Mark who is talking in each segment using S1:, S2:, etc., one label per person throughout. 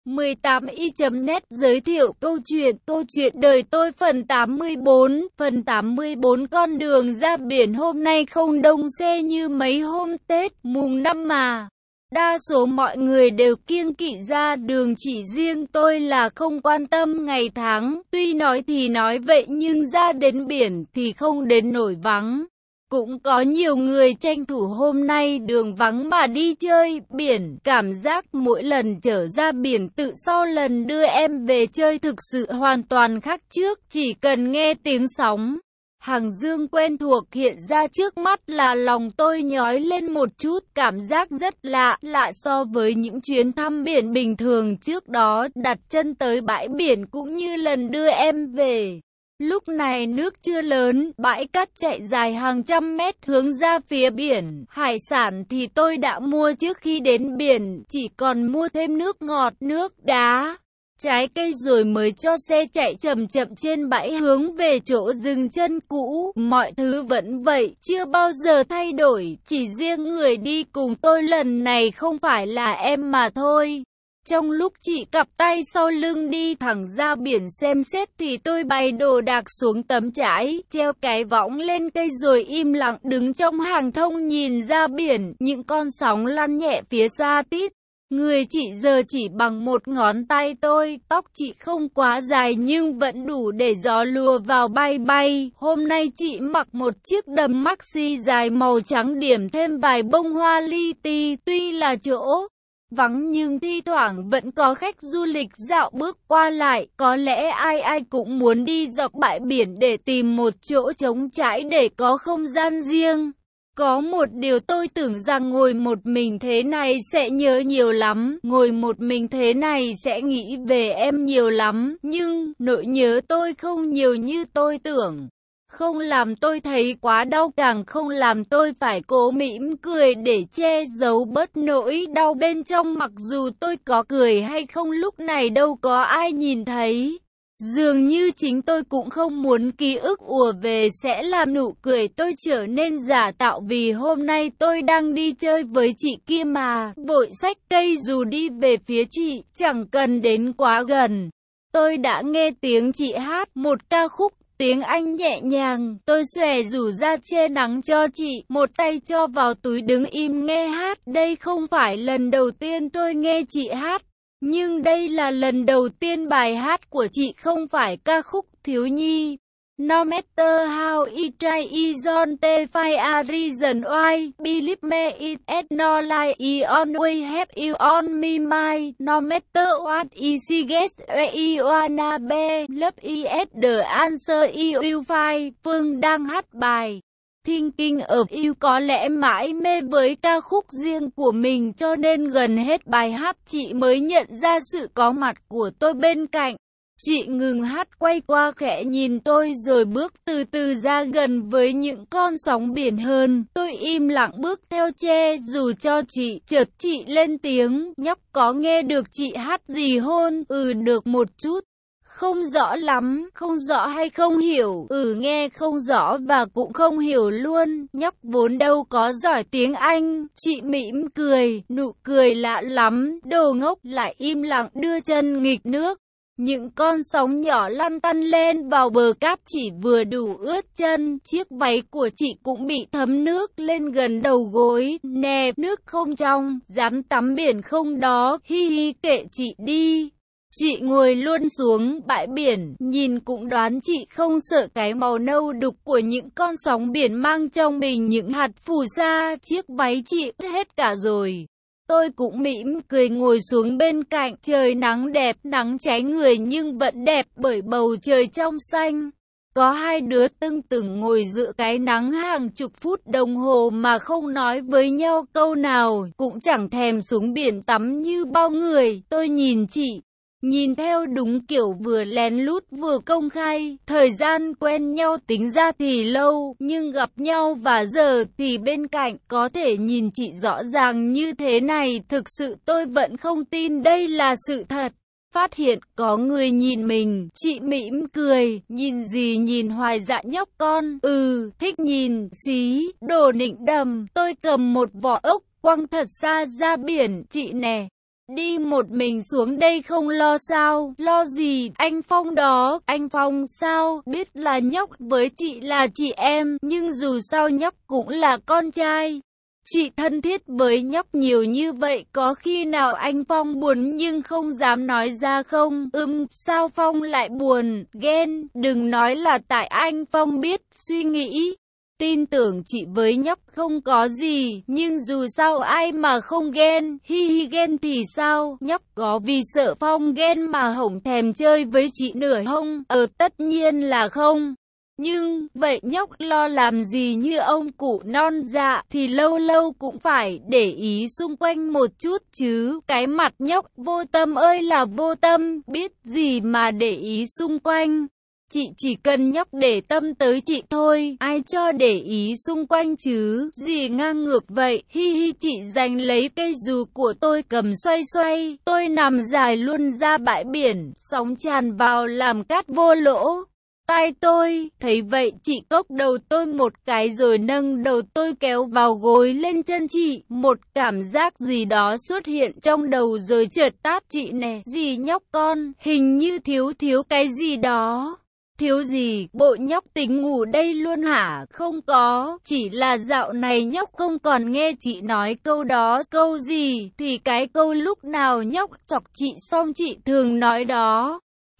S1: 18i.net giới thiệu câu chuyện đời tôi phần 84. Phần 84 con đường ra biển hôm nay không đông xe như mấy hôm Tết, mùng 5 mà. Đa số mọi người đều kiêng kỵ ra đường, chỉ riêng tôi là không quan tâm ngày tháng. Tuy nói thì nói vậy nhưng ra đến biển thì không đến nổi vắng. Cũng có nhiều người tranh thủ hôm nay đường vắng mà đi chơi biển. Cảm giác mỗi lần trở ra biển tự sau lần đưa em về chơi thực sự hoàn toàn khác trước. Chỉ cần nghe tiếng sóng hàng dương quen thuộc hiện ra trước mắt là lòng tôi nhói lên một chút. Cảm giác rất lạ so với những chuyến thăm biển bình thường trước đó. Đặt chân tới bãi biển cũng như lần đưa em về. Lúc này nước chưa lớn, bãi cát chạy dài hàng trăm mét hướng ra phía biển. Hải sản thì tôi đã mua trước khi đến biển, chỉ còn mua thêm nước ngọt, nước đá, trái cây rồi mới cho xe chạy chậm chậm trên bãi hướng về chỗ dừng chân cũ. Mọi thứ vẫn vậy, chưa bao giờ thay đổi, chỉ riêng người đi cùng tôi lần này không phải là em mà thôi. Trong lúc chị cặp tay sau lưng đi thẳng ra biển xem xét thì tôi bày đồ đạc xuống tấm trải, treo cái võng lên cây rồi im lặng đứng trong hàng thông nhìn ra biển. Những con sóng lăn nhẹ phía xa tít. Người chị giờ chỉ bằng một ngón tay tôi, tóc chị không quá dài nhưng vẫn đủ để gió lùa vào bay bay. Hôm nay chị mặc một chiếc đầm maxi dài màu trắng điểm thêm vài bông hoa li ti. Tuy là chỗ vắng nhưng thi thoảng vẫn có khách du lịch dạo bước qua lại. Có lẽ ai cũng muốn đi dọc bãi biển để tìm một chỗ trống trải để có không gian riêng. Có một điều tôi tưởng rằng ngồi một mình thế này sẽ nhớ nhiều lắm, ngồi một mình thế này sẽ nghĩ về em nhiều lắm, nhưng nỗi nhớ tôi không nhiều như tôi tưởng. Không làm tôi thấy quá đau, càng không làm tôi phải cố mỉm cười để che giấu bớt nỗi đau bên trong. Mặc dù tôi có cười hay không lúc này đâu có ai nhìn thấy. Dường như chính tôi cũng không muốn ký ức ùa về sẽ làm nụ cười tôi trở nên giả tạo, vì hôm nay tôi đang đi chơi với chị kia mà. Vội xách cây dù đi về phía chị, chẳng cần đến quá gần. Tôi đã nghe tiếng chị hát một ca khúc tiếng Anh nhẹ nhàng. Tôi xòe rủ ra che nắng cho chị, một tay cho vào túi đứng im nghe hát. Đây không phải lần đầu tiên tôi nghe chị hát, nhưng đây là lần đầu tiên bài hát của chị không phải ca khúc thiếu nhi. No matter how I try, I don't find a reason why. Believe me, it ain't no lie. I always have you on my mind. No matter what I suggest, I wanna be. Love is the answer I will find. Phương đang hát bài Thinking of You, có lẽ mãi mê với ca khúc riêng của mình cho nên gần hết bài hát chị mới nhận ra sự có mặt của tôi bên cạnh. Chị ngừng hát, quay qua khẽ nhìn tôi rồi bước từ từ ra gần với những con sóng biển hơn. Tôi im lặng bước theo che dù cho chị. Chợt chị lên tiếng, nhóc có nghe được chị hát gì hôn? Được một chút. Không rõ lắm, không rõ hay không hiểu? Nghe không rõ và cũng không hiểu luôn. Nhóc vốn đâu có giỏi tiếng Anh. Chị mỉm cười, nụ cười lạ lắm. Đồ ngốc, lại im lặng đưa chân nghịch nước. Những con sóng nhỏ lăn tăn lên vào bờ cát chỉ vừa đủ ướt chân. Chiếc váy của chị cũng bị thấm nước lên gần đầu gối. Nè, nước không trong, dám tắm biển không đó? Hi hi, kệ chị đi. Chị ngồi luôn xuống bãi biển, nhìn cũng đoán chị không sợ cái màu nâu đục của những con sóng biển mang trong mình những hạt phù sa. Chiếc váy chị ướt hết cả rồi. Tôi cũng mỉm cười ngồi xuống bên cạnh. Trời nắng đẹp, nắng cháy người nhưng vẫn đẹp bởi bầu trời trong xanh. Có hai đứa tưng tửng ngồi giữa cái nắng hàng chục phút đồng hồ mà không nói với nhau câu nào, cũng chẳng thèm xuống biển tắm như bao người. Tôi nhìn chị, nhìn theo đúng kiểu vừa lén lút vừa công khai. Thời gian quen nhau tính ra thì lâu, nhưng gặp nhau và giờ thì bên cạnh có thể nhìn chị rõ ràng như thế này, thực sự tôi vẫn không tin đây là sự thật. Phát hiện có người nhìn mình, chị mỉm cười, nhìn gì nhìn hoài dạ nhóc con. Thích nhìn, xí, đồ nịnh đầm. Tôi cầm một vỏ ốc, quăng thật xa ra biển, chị nè. đi một mình xuống đây không lo sao? Lo gì? Anh Phong đó, anh Phong sao? Biết là nhóc với chị là chị em, nhưng dù sao nhóc cũng là con trai. Chị thân thiết với nhóc nhiều như vậy, có khi nào anh Phong buồn nhưng không dám nói ra không? Sao Phong lại buồn, ghen? Đừng nói là tại anh Phong biết suy nghĩ. Tin tưởng chị với nhóc không có gì, nhưng dù sao ai mà không ghen, ghen thì sao? Nhóc có vì sợ Phong ghen mà không thèm chơi với chị nữa không? Tất nhiên là không. Nhưng, vậy nhóc lo làm gì, như ông cụ non dạ, thì lâu lâu cũng phải để ý xung quanh một chút chứ. Cái mặt nhóc vô tâm ơi là vô tâm, biết gì mà để ý xung quanh. Chị chỉ cần nhóc để tâm tới chị thôi, ai cho để ý xung quanh chứ, gì ngang ngược vậy, chị giành lấy cây dù của tôi cầm xoay xoay, tôi nằm dài luôn ra bãi biển, sóng tràn vào làm cát vô lỗ. Tai tôi, thấy vậy chị cốc đầu tôi một cái rồi nâng đầu tôi kéo vào gối lên chân chị, một cảm giác gì đó xuất hiện trong đầu rồi chợt tát chị nè, gì nhóc con, hình như thiếu cái gì đó. Thiếu gì, bộ nhóc tính ngủ đây luôn hả? Không có, chỉ là dạo này nhóc không còn nghe chị nói câu đó, câu gì, thì cái câu lúc nào nhóc chọc chị xong chị thường nói đó.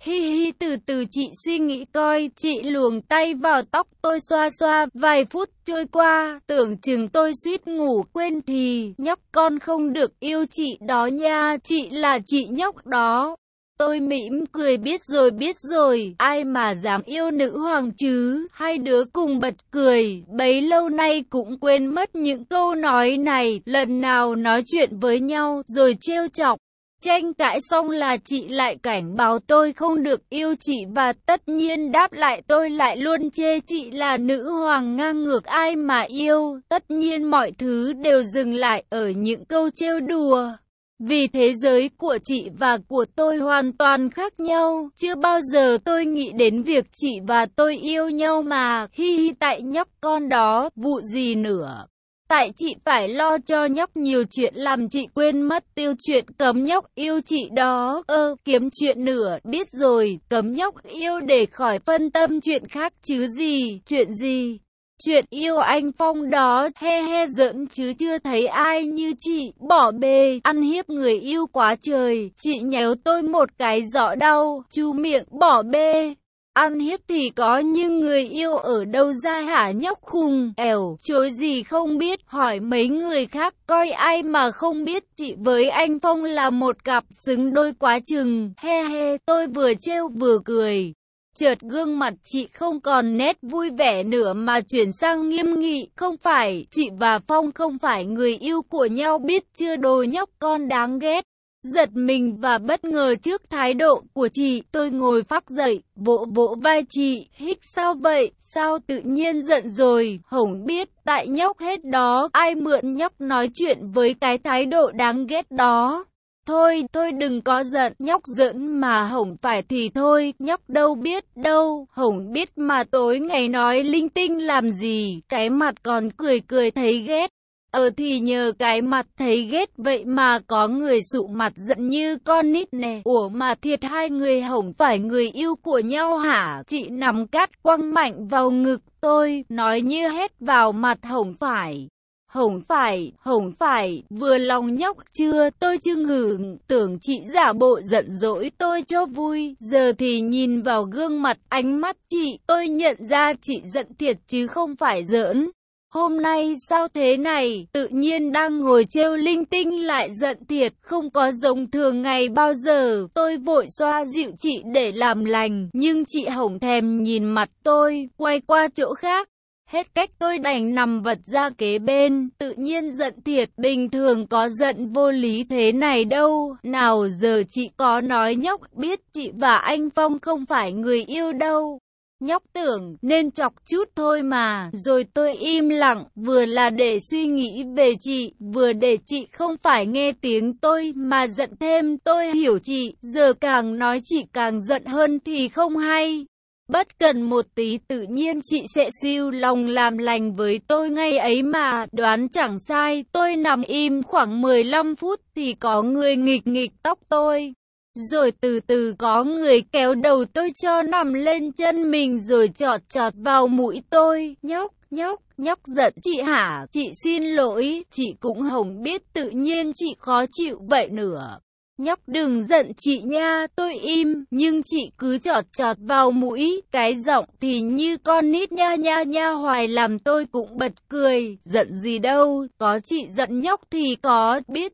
S1: Từ từ chị suy nghĩ coi, chị luồng tay vào tóc tôi xoa xoa, vài phút trôi qua, tưởng chừng tôi suýt ngủ quên thì, nhóc con không được yêu chị đó nha, chị là chị nhóc đó. Tôi mỉm cười biết rồi, ai mà dám yêu nữ hoàng chứ, hai đứa cùng bật cười, bấy lâu nay cũng quên mất những câu nói này, lần nào nói chuyện với nhau, rồi trêu chọc. Tranh cãi xong là chị lại cảnh báo tôi không được yêu chị và tất nhiên đáp lại tôi lại luôn chê chị là nữ hoàng ngang ngược ai mà yêu, tất nhiên mọi thứ đều dừng lại ở những câu trêu đùa. Vì thế giới của chị và của tôi hoàn toàn khác nhau, chưa bao giờ tôi nghĩ đến việc chị và tôi yêu nhau mà, tại nhóc con đó, vụ gì nữa. Tại chị phải lo cho nhóc nhiều chuyện làm chị quên mất tiêu chuyện cấm nhóc yêu chị đó, kiếm chuyện nữa, biết rồi, cấm nhóc yêu để khỏi phân tâm chuyện khác chứ gì, chuyện gì. Chuyện yêu anh Phong đó, giỡn chứ chưa thấy ai như chị, bỏ bê, ăn hiếp người yêu quá trời, chị nhéo tôi một cái rõ đau, chu miệng, bỏ bê. Ăn hiếp thì có nhưng người yêu ở đâu ra hả nhóc khùng, chối gì không biết, hỏi mấy người khác coi ai mà không biết chị với anh Phong là một cặp xứng đôi quá chừng, tôi vừa trêu vừa cười. Chợt gương mặt chị không còn nét vui vẻ nữa mà chuyển sang nghiêm nghị, không phải, chị và Phong không phải người yêu của nhau biết chưa đồ nhóc con đáng ghét. Giật mình và bất ngờ trước thái độ của chị, tôi ngồi phác dậy, vỗ vỗ vai chị, sao vậy, sao tự nhiên giận rồi, hổng biết, tại nhóc hết đó, ai mượn nhóc nói chuyện với cái thái độ đáng ghét đó. Thôi đừng có giận, nhóc giỡn mà hổng phải thì thôi, nhóc đâu biết đâu, hổng biết mà tối ngày nói linh tinh làm gì, cái mặt còn cười thấy ghét. Thì nhờ cái mặt thấy ghét vậy mà có người sụ mặt giận như con nít nè. Ủa mà thiệt hai người hổng phải người yêu của nhau hả? Chị nằm cát quăng mạnh vào ngực tôi, nói như hét vào mặt hổng phải, vừa lòng nhóc chưa, tôi chưng hửng, tưởng chị giả bộ giận dỗi tôi cho vui, giờ thì nhìn vào gương mặt, ánh mắt chị, tôi nhận ra chị giận thiệt chứ không phải giỡn. Hôm nay sao thế này, tự nhiên đang ngồi trêu linh tinh lại giận thiệt, không có giống thường ngày bao giờ, tôi vội xoa dịu chị để làm lành, nhưng chị hổng thèm nhìn mặt tôi, quay qua chỗ khác. Hết cách tôi đành nằm vật ra kế bên, tự nhiên giận thiệt, bình thường có giận vô lý thế này đâu, nào giờ chị có nói nhóc biết chị và anh Phong không phải người yêu đâu. Nhóc tưởng nên chọc chút thôi mà, rồi tôi im lặng, vừa là để suy nghĩ về chị, vừa để chị không phải nghe tiếng tôi mà giận thêm, tôi hiểu chị, giờ càng nói chị càng giận hơn thì không hay. Bất cần một tí tự nhiên chị sẽ siêu lòng làm lành với tôi ngay ấy mà. Đoán chẳng sai, tôi nằm im khoảng 15 phút thì có người nghịch nghịch tóc tôi. Rồi từ từ có người kéo đầu tôi cho nằm lên chân mình rồi chọt chọt vào mũi tôi. Nhóc giận chị hả? Chị xin lỗi, chị cũng không biết tự nhiên chị khó chịu vậy nữa. Nhóc đừng giận chị nha, tôi im, nhưng chị cứ chọt chọt vào mũi, cái giọng thì như con nít nha nha nha hoài làm tôi cũng bật cười. Giận gì đâu, có chị giận nhóc thì có, biết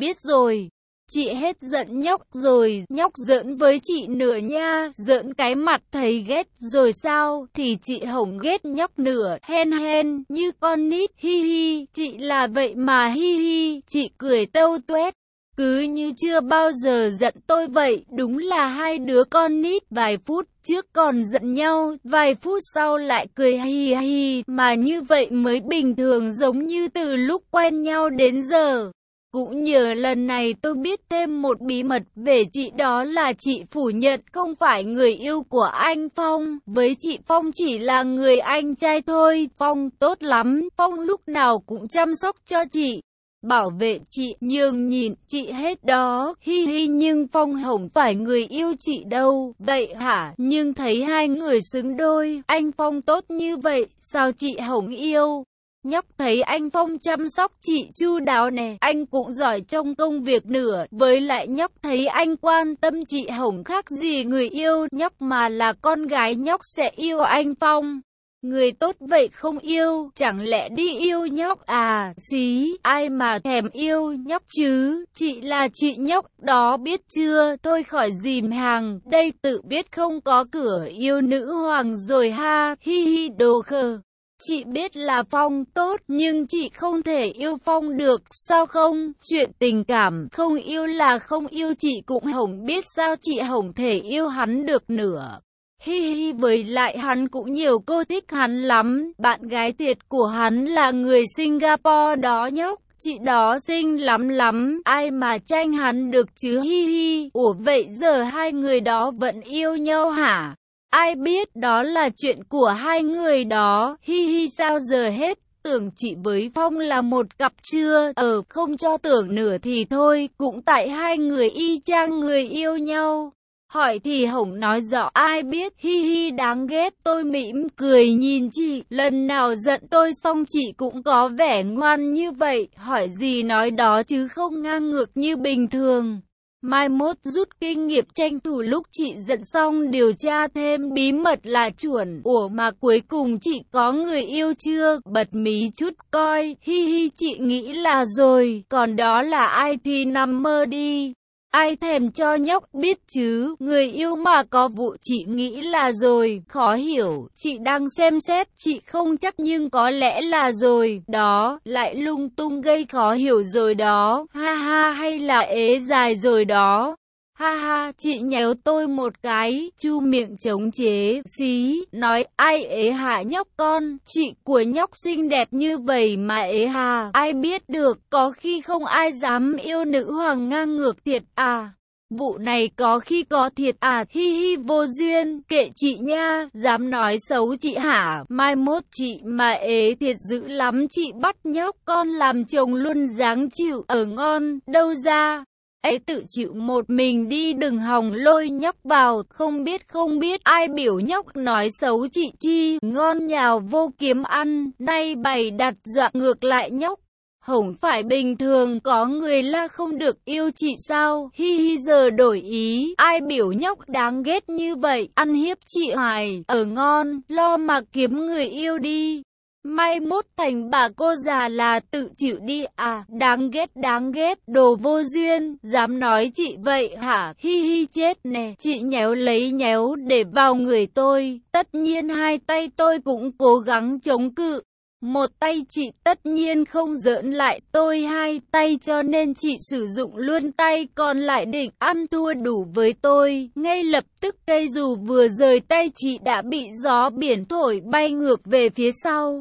S1: rồi. Chị hết giận nhóc rồi, nhóc giỡn với chị nữa nha, giỡn cái mặt thấy ghét rồi sao, thì chị hổng ghét nhóc nữa, hen như con nít, hi hi, chị là vậy mà hi hi, chị cười tâu tuét. Cứ như chưa bao giờ giận tôi vậy, đúng là hai đứa con nít, vài phút trước còn giận nhau, vài phút sau lại cười hi hi, mà như vậy mới bình thường giống như từ lúc quen nhau đến giờ. Cũng nhờ lần này tôi biết thêm một bí mật về chị, đó là chị phủ nhận không phải người yêu của anh Phong. Với chị Phong chỉ là người anh trai thôi. Phong tốt lắm, Phong lúc nào cũng chăm sóc cho chị, bảo vệ chị, nhường nhịn chị hết đó. Hi hi, nhưng Phong không phải người yêu chị đâu. Vậy hả? Nhưng thấy hai người xứng đôi, anh Phong tốt như vậy, sao chị không yêu? Nhóc thấy anh Phong chăm sóc chị chu đáo nè, anh cũng giỏi trong công việc nữa. Với lại nhóc thấy anh quan tâm chị hổng khác gì người yêu nhóc, mà là con gái nhóc sẽ yêu anh Phong. Người tốt vậy không yêu, chẳng lẽ đi yêu nhóc à? Xí, ai mà thèm yêu nhóc chứ, chị là chị nhóc đó biết chưa, thôi khỏi dìm hàng, đây tự biết không có cửa yêu nữ hoàng rồi ha, hi hi đồ khờ. Chị biết là Phong tốt, nhưng chị không thể yêu Phong được, sao không? Chuyện tình cảm, không yêu là không yêu, chị cũng không biết sao chị không thể yêu hắn được nữa. Hi hi, với lại hắn cũng nhiều cô thích hắn lắm, bạn gái thiệt của hắn là người Singapore đó nhóc. Chị đó xinh lắm, ai mà tranh hắn được chứ hi hi. Ủa vậy giờ hai người đó vẫn yêu nhau hả? Ai biết, đó là chuyện của hai người đó, hi hi sao giờ hết, tưởng chị với Phong là một cặp chưa, không cho tưởng nửa thì thôi, cũng tại hai người y chang người yêu nhau. Hỏi thì hổng nói rõ, ai biết, hi hi đáng ghét. Tôi mỉm cười nhìn chị, lần nào giận tôi xong chị cũng có vẻ ngoan như vậy, hỏi gì nói đó chứ không ngang ngược như bình thường. Mai mốt rút kinh nghiệm tranh thủ lúc chị giận xong điều tra thêm bí mật là chuẩn. Ủa mà cuối cùng chị có người yêu chưa? Bật mí chút coi, hi hi chị nghĩ là rồi, còn đó là ai thì nằm mơ đi. Ai thèm cho nhóc biết chứ, người yêu mà có vụ chị nghĩ là rồi, khó hiểu, chị đang xem xét, chị không chắc nhưng có lẽ là rồi, đó, lại lung tung gây khó hiểu rồi đó, ha ha, hay là ế dài rồi đó. Ha ha, chị nhéo tôi một cái, chu miệng chống chế, xí, nói, ai ế hả nhóc con, chị của nhóc xinh đẹp như vậy mà ế hà, ai biết được, có khi không ai dám yêu nữ hoàng ngang ngược thiệt à. Vụ này có khi có thiệt à, hi hi vô duyên, kệ chị nha, dám nói xấu chị hả, mai mốt chị mà ế thiệt dữ lắm chị bắt nhóc con làm chồng luôn dáng chịu, ở ngon, đâu ra. Ấy tự chịu một mình đi đừng hòng lôi nhóc vào, không biết ai biểu nhóc nói xấu chị chi, ngon nhào vô kiếm ăn, nay bày đặt dọa ngược lại nhóc. Hổng phải bình thường có người la không được yêu chị sao, hi hi giờ đổi ý, ai biểu nhóc đáng ghét như vậy, ăn hiếp chị hoài, ở ngon, lo mà kiếm người yêu đi. Mai mốt thành bà cô già là tự chịu đi à, đáng ghét, đồ vô duyên, dám nói chị vậy hả, hi hi chết nè, chị nhéo lấy nhéo để vào người tôi, tất nhiên hai tay tôi cũng cố gắng chống cự. Một tay chị tất nhiên không giỡn lại tôi hai tay cho nên chị sử dụng luôn tay còn lại định ăn thua đủ với tôi. Ngay lập tức cây dù vừa rời tay chị đã bị gió biển thổi bay ngược về phía sau.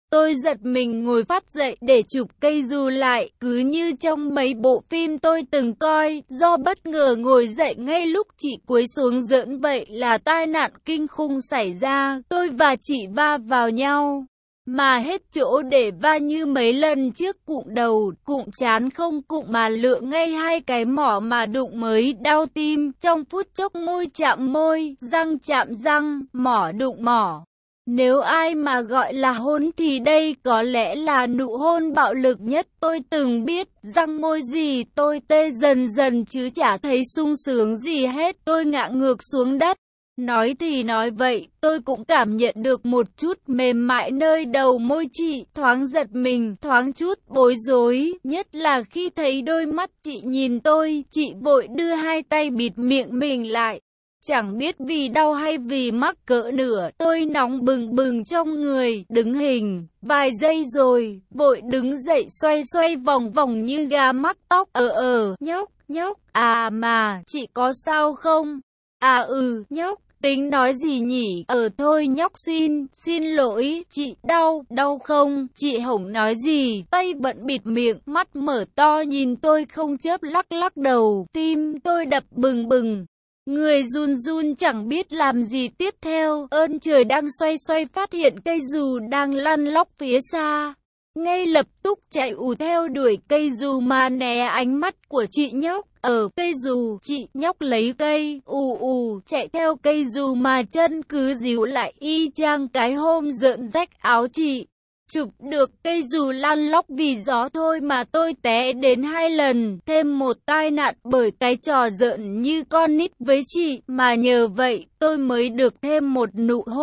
S1: Tôi giật mình ngồi phát dậy để chụp cây dù lại, cứ như trong mấy bộ phim tôi từng coi, do bất ngờ ngồi dậy ngay lúc chị cúi xuống giỡn vậy là tai nạn kinh khủng xảy ra, tôi và chị va vào nhau. Mà hết chỗ để va như mấy lần trước, cụm đầu, cụm trán không cụm mà lựa ngay hai cái mỏ mà đụng mới đau tim, trong phút chốc môi chạm môi, răng chạm răng, mỏ đụng mỏ. Nếu ai mà gọi là hôn thì đây có lẽ là nụ hôn bạo lực nhất tôi từng biết, răng môi gì tôi tê dần dần chứ chả thấy sung sướng gì hết, tôi ngã ngược xuống đất. Nói thì nói vậy, tôi cũng cảm nhận được một chút mềm mại nơi đầu môi chị, thoáng giật mình, thoáng chút bối rối, nhất là khi thấy đôi mắt chị nhìn tôi, chị vội đưa hai tay bịt miệng mình lại. Chẳng biết vì đau hay vì mắc cỡ nữa, tôi nóng bừng bừng trong người, đứng hình, vài giây rồi, vội đứng dậy xoay xoay vòng vòng như gà mắc tóc, nhóc, à mà, chị có sao không? À nhóc, tính nói gì nhỉ? Thôi nhóc xin lỗi, chị đau không? Chị Hồng nói gì? Tay bận bịt miệng, mắt mở to nhìn tôi không chớp lắc đầu, tim tôi đập bừng bừng. Người run run chẳng biết làm gì tiếp theo, ơn trời đang xoay phát hiện cây dù đang lăn lóc phía xa. Ngay lập tức chạy ù theo đuổi cây dù mà né ánh mắt của chị nhóc. Cây dù, chị nhóc lấy cây, chạy theo cây dù mà chân cứ díu lại y chang cái hôm rợn rách áo chị. Chụp được cây dù lăn lóc vì gió thôi mà tôi té đến 2 lần, thêm một tai nạn bởi cái trò giỡn như con nít với chị, mà nhờ vậy tôi mới được thêm một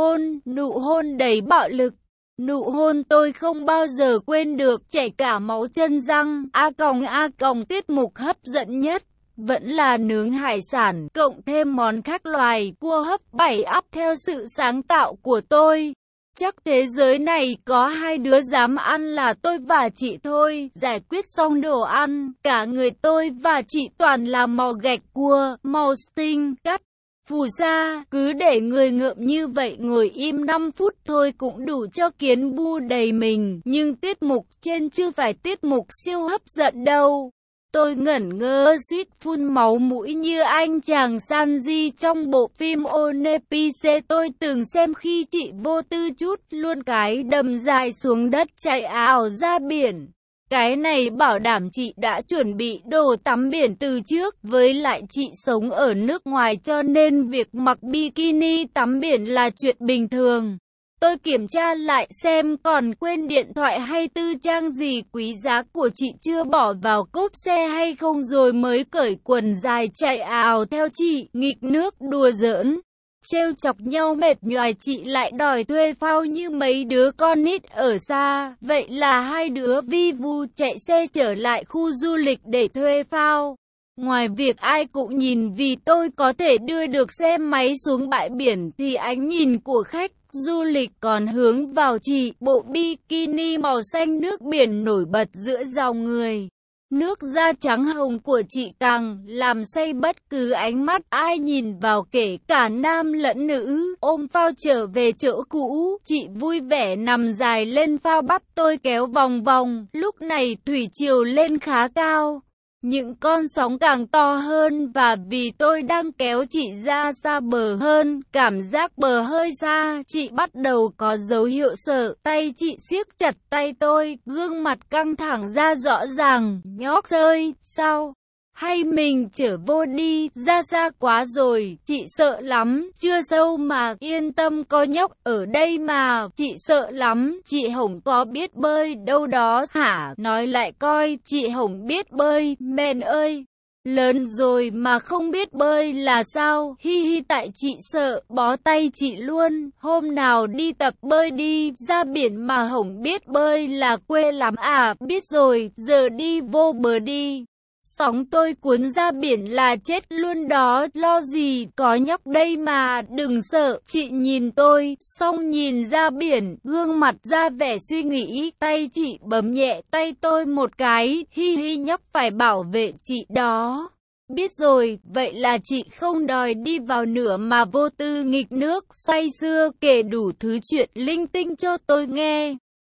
S1: nụ hôn đầy bạo lực. Nụ hôn tôi không bao giờ quên được, chảy cả máu chân răng. A còng tiết mục hấp dẫn nhất vẫn là nướng hải sản, cộng thêm món khác loài, cua hấp 7 ắp theo sự sáng tạo của tôi. Chắc thế giới này có hai đứa dám ăn là tôi và chị thôi. Giải quyết xong đồ ăn, cả người tôi và chị toàn là màu gạch cua, màu sting, cắt, phù sa. Cứ để người ngợm như vậy ngồi im 5 phút thôi cũng đủ cho kiến bu đầy mình. Nhưng tiết mục trên chưa phải tiết mục siêu hấp dẫn đâu. Tôi ngẩn ngơ suýt phun máu mũi như anh chàng Sanji trong bộ phim One Piece tôi từng xem khi chị vô tư chút luôn cái đầm dài xuống đất chạy ảo ra biển. Cái này bảo đảm chị đã chuẩn bị đồ tắm biển từ trước, với lại chị sống ở nước ngoài cho nên việc mặc bikini tắm biển là chuyện bình thường. Tôi kiểm tra lại xem còn quên điện thoại hay tư trang gì quý giá của chị chưa bỏ vào cốp xe hay không rồi mới cởi quần dài chạy ào theo chị, nghịch nước đùa giỡn. Trêu chọc nhau mệt nhoài chị lại đòi thuê phao như mấy đứa con nít ở xa. Vậy là hai đứa vi vu chạy xe trở lại khu du lịch để thuê phao. Ngoài việc ai cũng nhìn vì tôi có thể đưa được xe máy xuống bãi biển thì ánh nhìn của khách du lịch còn hướng vào chị, bộ bikini màu xanh nước biển nổi bật giữa dòng người. Nước da trắng hồng của chị càng làm say bất cứ ánh mắt ai nhìn vào, kể cả nam lẫn nữ. Ôm phao trở về chỗ cũ, chị vui vẻ nằm dài lên phao bắt tôi kéo vòng vòng. Lúc này thủy triều lên khá cao, những con sóng càng to hơn và vì tôi đang kéo chị ra xa bờ hơn, cảm giác bờ hơi xa, chị bắt đầu có dấu hiệu sợ. Tay chị siết chặt tay tôi, gương mặt căng thẳng ra rõ ràng. Nhóc ơi, sao? Hay mình chở vô đi, ra xa quá rồi, chị sợ lắm, chưa sâu mà, yên tâm có nhóc ở đây mà, chị sợ lắm, chị Hồng có biết bơi đâu đó hả? Nói lại coi, chị Hồng biết bơi, men ơi, lớn rồi mà không biết bơi là sao, hi hi tại chị sợ, bó tay chị luôn, hôm nào đi tập bơi đi, ra biển mà Hồng biết bơi là quê lắm à, biết rồi, giờ đi vô bờ đi. Sóng tôi cuốn ra biển là chết luôn đó, lo gì, có nhóc đây mà, đừng sợ. Chị nhìn tôi, xong nhìn ra biển, gương mặt ra vẻ suy nghĩ, tay chị bấm nhẹ tay tôi một cái, hi hi nhóc phải bảo vệ chị đó. Biết rồi, vậy là chị không đòi đi vào nữa mà vô tư nghịch nước, say sưa kể đủ thứ chuyện linh tinh cho tôi nghe.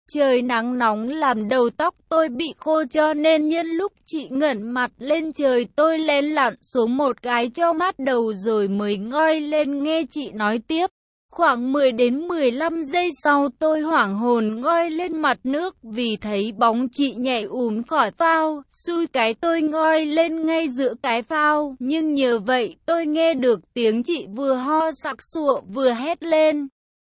S1: Trời nắng nóng làm đầu tóc tôi bị khô cho nên nhân lúc chị ngẩng mặt lên trời tôi lén lặn xuống một cái cho mát đầu rồi mới ngoi lên nghe chị nói tiếp. Khoảng 10 đến 15 giây sau tôi hoảng hồn ngoi lên mặt nước vì thấy bóng chị nhảy khỏi phao, xui cái tôi ngoi lên ngay giữa cái phao, nhưng nhờ vậy tôi nghe được tiếng chị vừa ho sặc sụa vừa hét lên.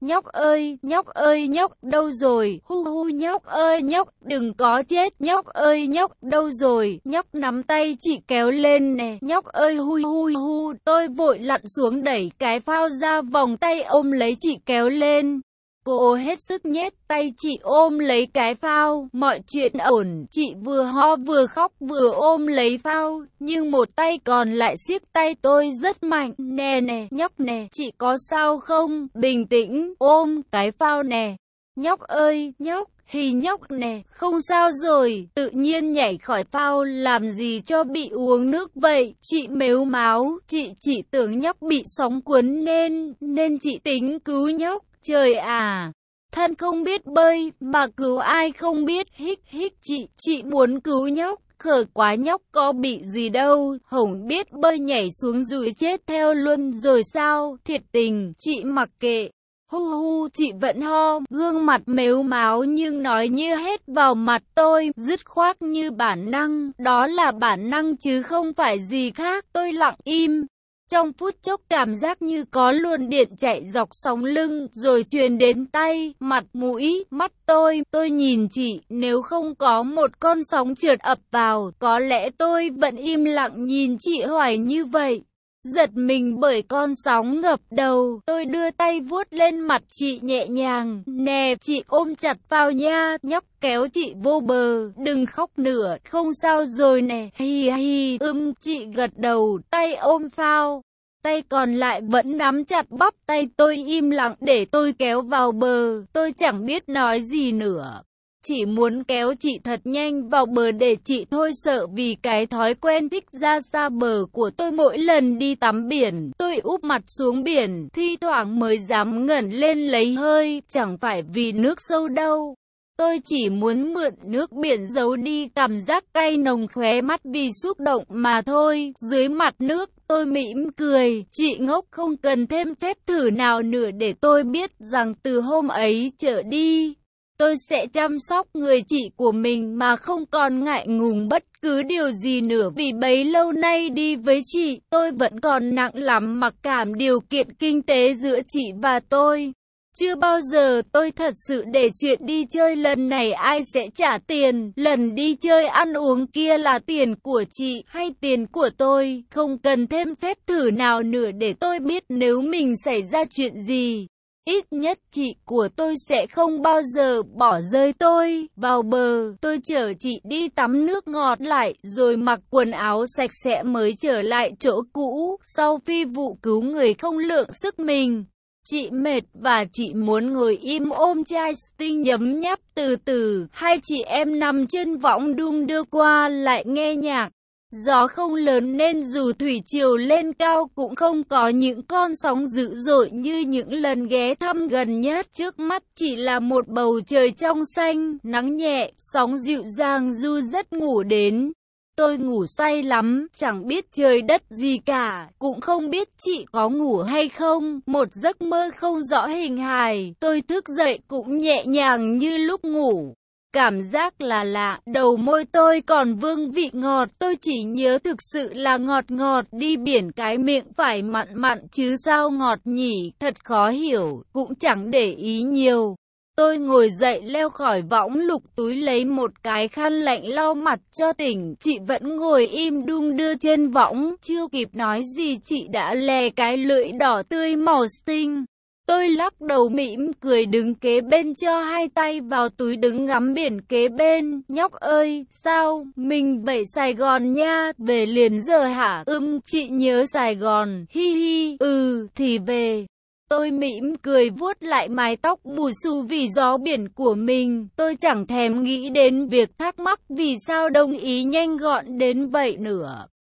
S1: Nhóc ơi, nhóc, đâu rồi, hu hu nhóc, đừng có chết, nhóc ơi, nhóc, đâu rồi, nhóc nắm tay chị kéo lên nè, nhóc ơi hu hu hu, tôi vội lặn xuống đẩy cái phao ra vòng tay ôm lấy chị kéo lên. Cô hết sức nhét tay chị ôm lấy cái phao, mọi chuyện ổn, chị vừa ho vừa khóc vừa ôm lấy phao, nhưng một tay còn lại siết tay tôi rất mạnh, nè, nhóc nè, chị có sao không, bình tĩnh, ôm cái phao nè, nhóc ơi, nhóc. Thì nhóc nè, không sao rồi, tự nhiên nhảy khỏi phao làm gì cho bị uống nước vậy, chị mếu máo, chị chỉ tưởng nhóc bị sóng cuốn nên chị tính cứu nhóc, trời à, thân không biết bơi, mà cứu ai không biết, hích chị muốn cứu nhóc. Khờ quá nhóc có bị gì đâu, Hồng biết bơi nhảy xuống rồi chết theo luôn rồi sao, thiệt tình, chị mặc kệ. Hu hu, chị vẫn ho, gương mặt mếu máo nhưng nói như hết vào mặt tôi, dứt khoát như bản năng, đó là bản năng chứ không phải gì khác, tôi lặng im. Trong phút chốc cảm giác như có luồng điện chạy dọc sống lưng, rồi truyền đến tay, mặt, mũi, mắt tôi nhìn chị, nếu không có một con sóng trượt ập vào, có lẽ tôi vẫn im lặng nhìn chị hoài như vậy. Giật mình bởi con sóng ngập đầu, tôi đưa tay vuốt lên mặt chị nhẹ nhàng, nè chị ôm chặt vào nha, nhóc kéo chị vô bờ, đừng khóc nữa, không sao rồi nè, hi hi, chị gật đầu, tay ôm phao. Tay còn lại vẫn nắm chặt bắp tay tôi im lặng để tôi kéo vào bờ, tôi chẳng biết nói gì nữa. Chỉ muốn kéo chị thật nhanh vào bờ để chị thôi sợ vì cái thói quen thích ra xa bờ của tôi mỗi lần đi tắm biển. Tôi úp mặt xuống biển, thi thoảng mới dám ngẩng lên lấy hơi, chẳng phải vì nước sâu đâu. Tôi chỉ muốn mượn nước biển giấu đi cảm giác cay nồng khóe mắt vì xúc động mà thôi. Dưới mặt nước, tôi mỉm cười, chị ngốc không cần thêm phép thử nào nữa để tôi biết rằng từ hôm ấy trở đi, tôi sẽ chăm sóc người chị của mình mà không còn ngại ngùng bất cứ điều gì nữa vì bấy lâu nay đi với chị, tôi vẫn còn nặng lắm mặc cảm điều kiện kinh tế giữa chị và tôi. Chưa bao giờ tôi thật sự để chuyện đi chơi lần này ai sẽ trả tiền, lần đi chơi ăn uống kia là tiền của chị hay tiền của tôi, không cần thêm phép thử nào nữa để tôi biết nếu mình xảy ra chuyện gì. Ít nhất chị của tôi sẽ không bao giờ bỏ rơi tôi. Vào bờ, tôi chở chị đi tắm nước ngọt lại, rồi mặc quần áo sạch sẽ mới trở lại chỗ cũ. Sau phi vụ cứu người không lượng sức mình, chị mệt và chị muốn ngồi im ôm chai Sting nhấm nháp từ từ. Hai chị em nằm trên võng đung đưa qua lại nghe nhạc. Gió không lớn nên dù thủy triều lên cao cũng không có những con sóng dữ dội như những lần ghé thăm gần nhất. Trước mắt chỉ là một bầu trời trong xanh, nắng nhẹ, sóng dịu dàng du rất ngủ đến. Tôi ngủ say lắm, chẳng biết trời đất gì cả, cũng không biết chị có ngủ hay không, một giấc mơ không rõ hình hài, tôi thức dậy cũng nhẹ nhàng như lúc ngủ. Cảm giác là lạ, đầu môi tôi còn vương vị ngọt, tôi chỉ nhớ thực sự là ngọt ngọt, đi biển cái miệng phải mặn mặn chứ sao ngọt nhỉ, thật khó hiểu, cũng chẳng để ý nhiều. Tôi ngồi dậy leo khỏi võng lục túi lấy một cái khăn lạnh lau mặt cho tỉnh, chị vẫn ngồi im đung đưa trên võng, chưa kịp nói gì chị đã lè cái lưỡi đỏ tươi màu Sting. Tôi lắc đầu mỉm cười đứng kế bên cho hai tay vào túi đứng ngắm biển kế bên. Nhóc ơi, sao, mình về Sài Gòn nha, về liền giờ hả? Chị nhớ Sài Gòn, hi hi, thì về. Tôi mỉm cười vuốt lại mái tóc bù xù vì gió biển của mình. Tôi chẳng thèm nghĩ đến việc thắc mắc vì sao đồng ý nhanh gọn đến vậy nữa.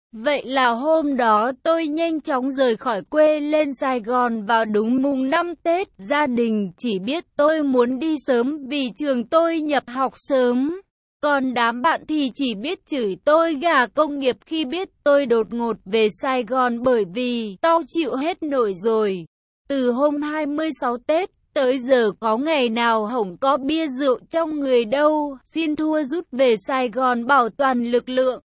S1: Vậy là hôm đó tôi nhanh chóng rời khỏi quê lên Sài Gòn vào đúng mùng 5 Tết. Gia đình chỉ biết tôi muốn đi sớm vì trường tôi nhập học sớm. Còn đám bạn thì chỉ biết chửi tôi gà công nghiệp khi biết tôi đột ngột về Sài Gòn bởi vì tao chịu hết nổi rồi. Từ hôm 26 Tết tới giờ có ngày nào hổng có bia rượu trong người đâu. Xin thua rút về Sài Gòn bảo toàn lực lượng.